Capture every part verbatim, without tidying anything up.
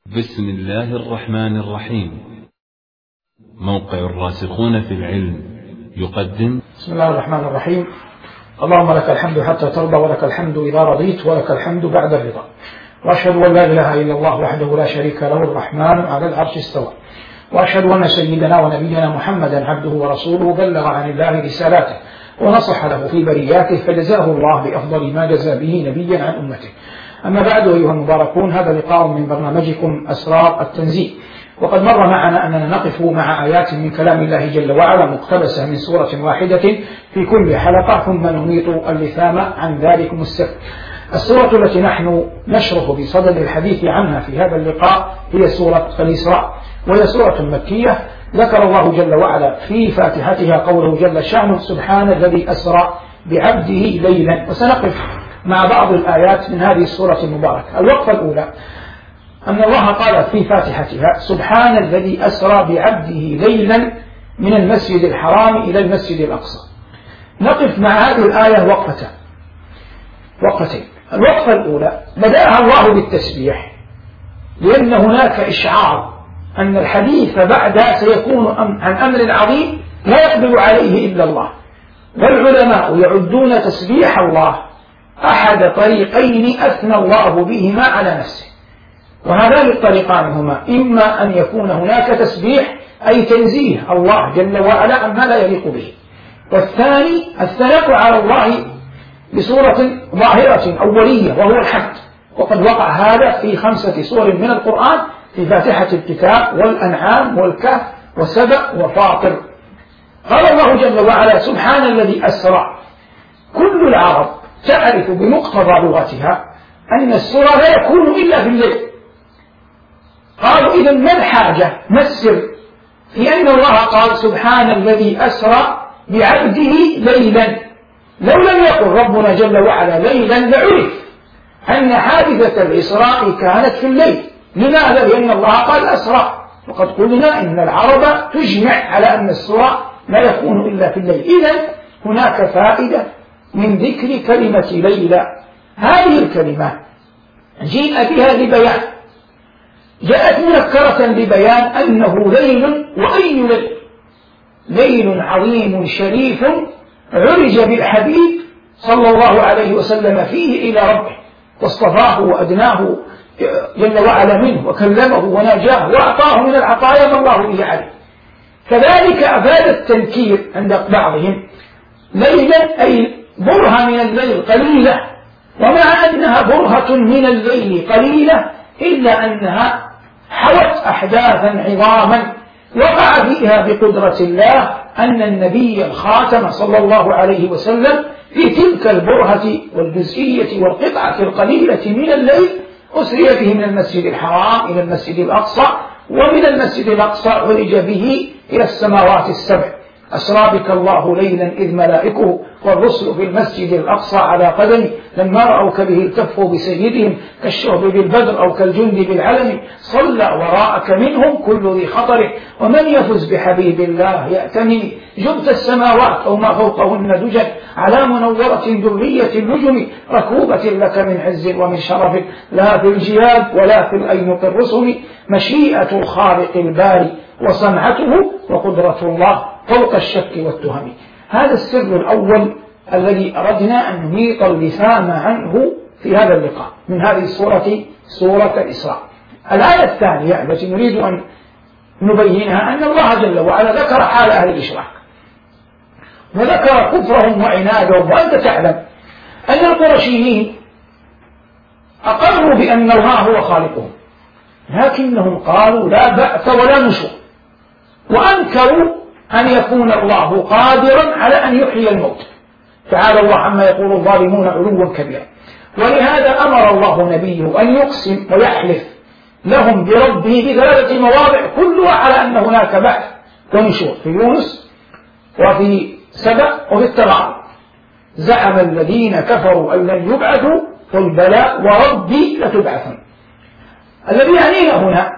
بسم الله الرحمن الرحيم. موقع الراسخون في العلم يقدم. بسم الله الرحمن الرحيم. اللهم لك الحمد حتى ترضى، ولك الحمد إذا رضيت، ولك الحمد بعد الرضا. وأشهد أن لا إله إلا الله وحده لا شريك له الرحمن على العرش استوى. وأشهد أن سيدنا ونبينا محمدا عبده ورسوله بلغ عن الله رسالاته ونصح له في برياته، فجزاه الله بأفضل ما جزى به نبيا عن أمته. أما بعد، أيها المباركون، هذا لقاء من برنامجكم أسرار التنزيل. وقد مر معنا أننا نقف مع آيات من كلام الله جل وعلا مقتبسة من سورة واحدة في كل حلقة، ثم نميط اللثام عن ذلكم السر. السورة التي نحن نشرف بصدد الحديث عنها في هذا اللقاء هي سورة الإسراء، وهي سورة مكية. ذكر الله جل وعلا في فاتحتها قوله جل شأنه: سبحان الذي أسرى بعبده ليلا. وسنقف مع بعض الآيات من هذه السورة المباركة. الوقفة الأولى أن الله قال في فاتحتها: سبحان الذي أسرى بعبده ليلا من المسجد الحرام إلى المسجد الأقصى. نقف مع هذه الآية وقفتين وقفتين الوقفة الأولى بدأها الله بالتسبيح، لأن هناك إشعار أن الحديث بعدها سيكون عن أمر عظيم لا يقدر عليه إلا الله. والعلماء يعدون تسبيح الله أحد طريقين أثنى الله بهما على نفسه، وهذان الطريقان هما: إما أن يكون هناك تسبيح أي تنزيه الله جل وعلا عما لا يليق به، والثاني الثناء على الله بصورة ظاهرة أولية وهو الحمد. وقد وقع هذا في خمسة سور من القرآن: في فاتحة الكتاب والأنعام والكهف وسبأ وفاطر. قال الله جل وعلا: سبحان الذي أسرى. كل العرب تعرف بمقتضى لغتها أن السرى لا يكون إلا في الليل. قالوا: إذن ما الحاجة، ما السر في أن الله قال سبحان الذي أسرى بعبده ليلا؟ لو لم يقل ربنا جل وعلا ليلا لعرف أن حادثة الإسراء كانت في الليل. لماذا؟ لأن الله قال أسرى، وقد قلنا إن العرب تجمع على أن السرى لا يكون إلا في الليل. إذن هناك فائدة من ذكر كلمة ليلى. هذه الكلمة جيء بها لبيان، جاءت منكرة لبيان أنه ليل. وأي ليل؟ ليل عظيم شريف عرج بالحبيب صلى الله عليه وسلم فيه إلى ربه، واصطفاه وأدناه جل وعلا منه، وكلمه وناجاه وأعطاه من العطايا ما الله به عليه. كذلك أفاد التنكير عند بعضهم ليلا أي برهة من الليل قليلة، ومع أنها برهة من الليل قليلة إلا أنها حوت أحداثا عظاما وقع فيها بقدرة الله أن النبي الخاتم صلى الله عليه وسلم في تلك البرهة والجزئية والقطعة القليلة من الليل أسري به من المسجد الحرام إلى المسجد الأقصى، ومن المسجد الأقصى عرج به إلى السماوات السبع. أسرى بك الله ليلا إذ ملائكه والرسل في المسجد الأقصى على قدمه، لما رأوك به التفوا بسيدهم كالشهب بالبدر أو كالجند بالعلم، صلى وراءك منهم كل ذي خطر، ومن يفز بحبيب الله يأتمن. جبت السماوات أو ما فوقهن دجا على منورة درية النجم، ركوبة لك من عز ومن شرف، لا في الجياد ولا في الأينق الرسل. مشيئة الخالق الباري وصنعته وقدرة الله فوق الشك والتهم. هذا السر الأول الذي أردنا أن نميط اللثام عنه في هذا اللقاء من هذه السورة، سورة الإسراء. الآية الثانية التي نريد أن نبينها أن الله جل وعلا ذكر حال أهل الإشراك، وذكر كفرهم وعنادهم. وأنت تعلم أن القرشيين أقروا بأن الله هو خالقهم، لكنهم قالوا لا بعث ولا نشور، وأنكروا أن يكون الله قادرا على أن يحيي الموت. تعالى الله عما يقول الظالمون علوا كبيرا. ولهذا أمر الله نبيه أن يقسم ويحلف لهم بربه بثلاثة مواضع كلها على أن هناك بعث ونشور، في يونس وفي سبأ وفي التغابن. زعم الذين كفروا أن لن يبعثوا، قل بلى وربي لتبعثن. الذي يعنينا هنا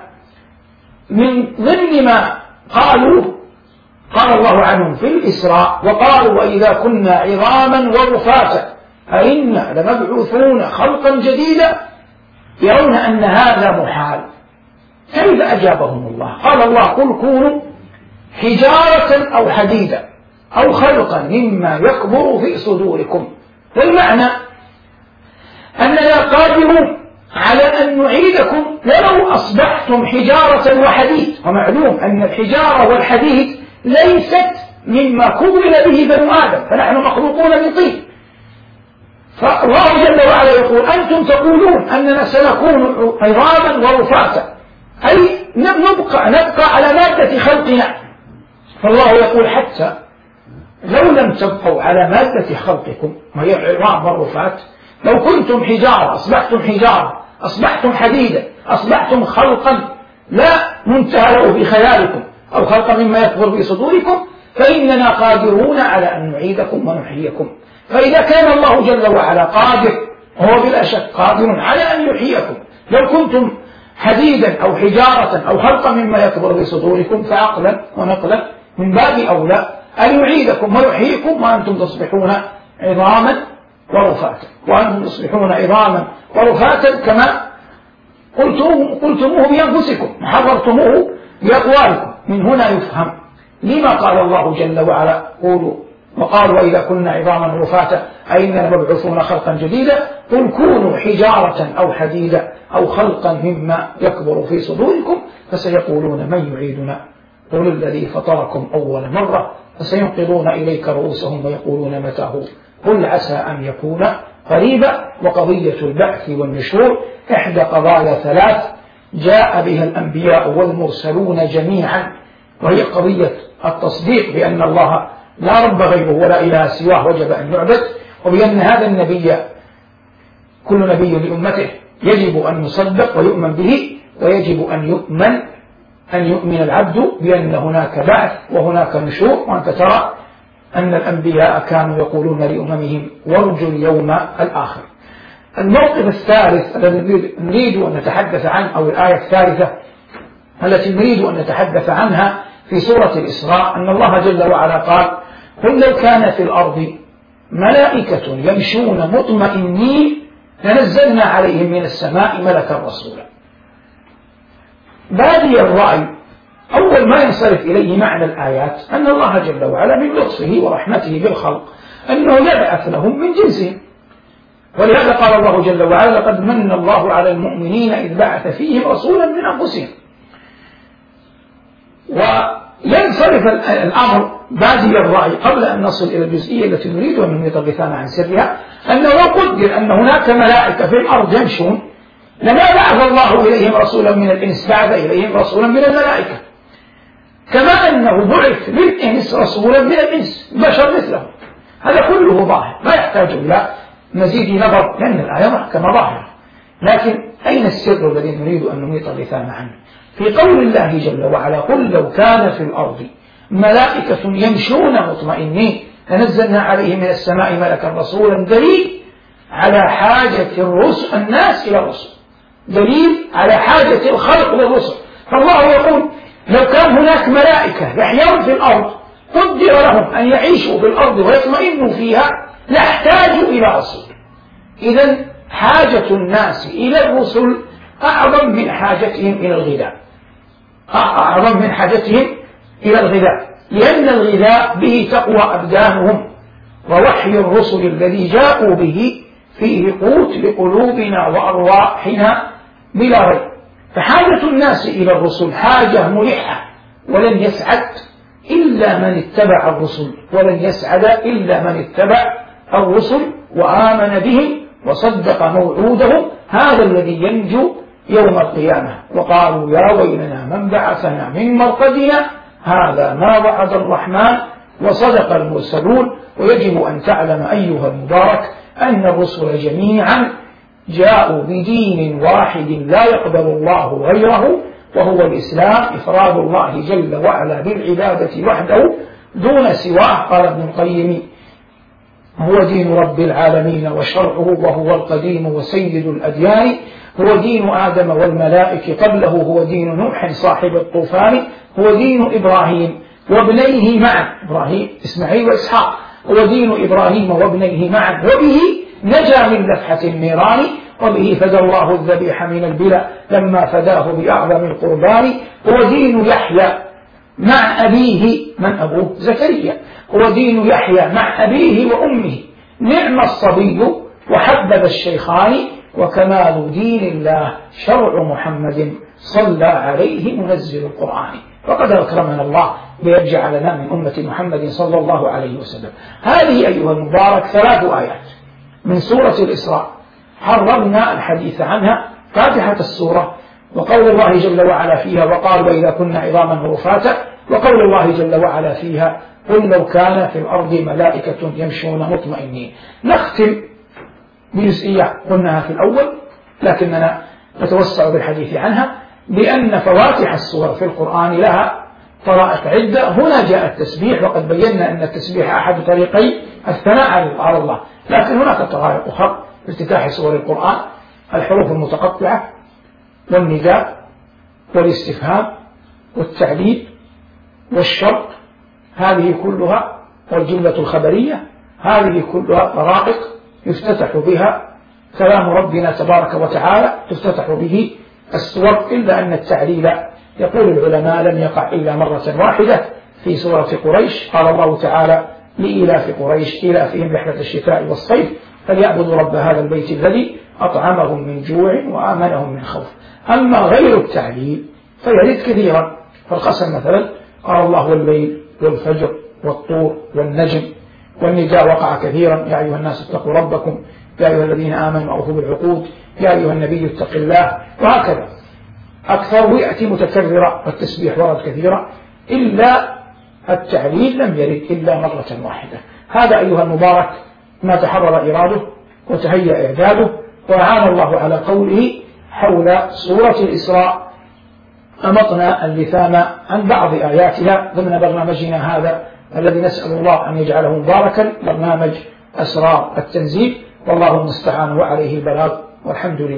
من ضمن ما قالوا قال الله عنهم في الإسراء: وقالوا وإذا كنا عظاما ورفاتا أئنا لمبعوثون خلقا جديدا. يرون أن هذا محال، كيف أجابهم الله؟ قال الله: قل كونوا حجارة أو حديدا أو خلقا مما يكبر في صدوركم. والمعنى أننا قادرون على أن نعيدكم ولو أصبحتم حجارة وحديد. ومعلوم أن الحجارة والحديد ليست مما كون به بنو آدم، فنحن مخلوقون من طين. فالله جل وعلا يقول: أنتم تقولون أننا سنكون عظاما ورفاتا، أي نبقى, نبقى على مادة خلقنا. فالله يقول: حتى لو لم تبقوا على مادة خلقكم وهي العظام والرفات، لو كنتم حجارة أصبحتم حجارة، أصبحتم حديدا، أصبحتم خلقا لا منتهى له في خيالكم، أو خلقا مما يكبر في صدوركم، فإننا قادرون على أن نعيدكم ونحييكم. فإذا كان الله جل وعلا قادر، وهو بلا شك قادر على أن يحييكم لو كنتم حديدا أو حجارة أو خلقا مما يكبر في صدوركم، فعقلا ونقلا من باب أولى أن يعيدكم ويحييكم وأنتم تصبحون عظاما ورفاتا، وأنتم تصبحون عظاما ورفاتا كما قلتموه, قلتموه بأنفسكم وحررتموه بأقوالكم. من هنا يفهم لما قال الله جل وعلا: قولوا وقالوا وإذا كنا عظاما ورفاتا أئنا مبعوثون خلقا جديدا. قل كونوا حجارة أو حديدا أو خلقا مما يكبر في صدوركم فسيقولون من يعيدنا قل الذي فطركم أول مرة فسينقضون إليك رؤوسهم ويقولون متاه قل عسى أن يكون قريبا. وقضية البعث والنشور إحدى قضايا ثلاث جاء بها الأنبياء والمرسلون جميعا، وهي قضية التصديق بأن الله لا رب غيره ولا إله سواه وجب أن يعبد، وبأن هذا النبي كل نبي لأمته يجب أن يصدق ويؤمن به، ويجب أن يؤمن أن يؤمن العبد بأن هناك بعث وهناك نشور. وأنت ترى أن الأنبياء كانوا يقولون لأممهم وارجوا اليوم الآخر. الموقف الثالث الذي نريد أن نتحدث عنه، أو الآية الثالثة التي نريد أن نتحدث عنها في سورة الإسراء، أن الله جل وعلا قال: قل لو كان في الأرض ملائكة يمشون مطمئنين لنزلنا عليهم من السماء ملكا رسولا. بادي الرأي أول ما ينصرف إليه معنى الآيات أن الله جل وعلا من لطفه ورحمته بالخلق أنه يبعث لهم من جنسهم، ولهذا قال الله جل وعلا: لقد من الله على المؤمنين إذ بعث فيهم رسولا من أنفسهم. وينصرف الأمر بادي الرأي قبل أن نصل إلى الجزئية التي نريد أن نميط الغثان عن سرها، أنه لو قدر أن هناك ملائكة في الأرض يمشون لما بعث الله إليهم رسولا من الإنس، بعث إليهم رسولا من الملائكة، كما أنه بعث للإنس رسولا من الإنس بشر مثله. هذا كله ظاهر لا يحتاج إلى مزيد نظر، لأن الآية محكمة ظاهرة. لكن أين السر الذي نريد أن نميط اللسان عنه؟ في قول الله جل وعلا: قل لو كان في الأرض ملائكة يمشون مطمئنين لنزلنا عليهم من السماء ملكا رسولا. دليل على حاجة الرسل الناس إلى الرسل، دليل على حاجة الخلق للرسل. فالله يقول: لو كان هناك ملائكة يحيون في الأرض قدر لهم أن يعيشوا في الأرض ويطمئنوا فيها لاحتاجوا إلى رسول. إذن حاجة الناس إلى الرسل أعظم من حاجتهم إلى الغذاء، أعظم من حاجتهم إلى الغذاء، لأن الغذاء به تقوى أبدانهم، ووحي الرسل الذي جاءوا به فيه قوت لقلوبنا وأرواحنا بلا ريب. فحاجة الناس إلى الرسل حاجة ملحة، ولن يسعد إلا من اتبع الرسل، ولن يسعد إلا من اتبع الرسل وآمن بهم وصدق موعودهم، هذا الذي ينجو يوم القيامة. وقالوا: يا ويلنا من بعثنا من مرقدنا هذا ما وعد الرحمن وصدق المرسلون. ويجب أن تعلم أيها المبارك أن الرسل جميعا جاءوا بدين واحد لا يقبل الله غيره، وهو الإسلام، إفراد الله جل وعلا بالعبادة وحده دون سواه. قال ابن القيم: هو دين رب العالمين وشرعه، وهو القديم وسيد الأديان، هو دين آدم والملائكة قبله، هو دين نوح صاحب الطوفان، هو دين إبراهيم وابنيه معا، إبراهيم إسماعيل وإسحاق، هو دين إبراهيم وابنيه معا، وبه نجا من لفحة النيران وبه فدى الله الذبيح من البلا لما فداه بأعظم القربان. هو دين يحيى مع أبيه، من أبوه؟ زكريا. هو دين يحيى مع أبيه وأمه، نعم الصبي وحبذ الشيخان، وكمال دين الله شرع محمد صلى عليه منزل القرآن. وقد أكرمنا الله ليجعلنا من أمة محمد صلى الله عليه وسلم. هذه أيها المبارك ثلاث آيات من سورة الإسراء حرمنا الحديث عنها، فاتحة السورة، وقول الله جل وعلا فيها وقال وإذا كنا عظاما ورفاتا، وقول الله جل وعلا فيها قل لو كان في الأرض ملائكة يمشون مطمئنين. نختم بجزئية قلناها في الأول لكننا نتوسع بالحديث عنها، لأن فواتح السور في القرآن لها طرائق عدة. هنا جاء التسبيح، وقد بينا أن التسبيح أحد طريقي الثناء على الله، لكن هناك طرائق أخرى في افتتاح سور القرآن: الحروف المتقطعة، والنداء، والاستفهام، والتعليل، والشرط، هذه كلها، والجملة الخبرية، هذه كلها طرائق يفتتح بها كلام ربنا تبارك وتعالى، تفتتح به السور، إلا أن التعليل يقول العلماء لم يقع إلا مرة واحدة في سورة قريش. قال الله تعالى لإيلاف قريش إيلافهم رحلة الشتاء والصيف فليعبدوا رب هذا البيت الذي أطعمهم من جوع وآمنهم من خوف. أما غير التعليل فيرد كثيرا، فالقسم مثلا قال الله والليل والفجر والطور والنجم، والنداء وقع كثيرا: يا أيها الناس اتقوا ربكم، يا أيها الذين آمنوا أوفوا بالعقود، يا أيها النبي اتق الله، وهكذا أكثر يأتي متكررة، والتسبيح ورد كثيرا، إلا التعليل لم يرد إلا مرة واحدة. هذا أيها المبارك ما تحرر إراده وتهيأ إعداده، وأعان الله على قوله حول سورة الإسراء. أمطنا اللثام عن بعض آياتها ضمن برنامجنا هذا الذي نسأل الله أن يجعله مباركا، برنامج أسرار التنزيل، والله المستعان وعليه البلاغ، والحمد لله.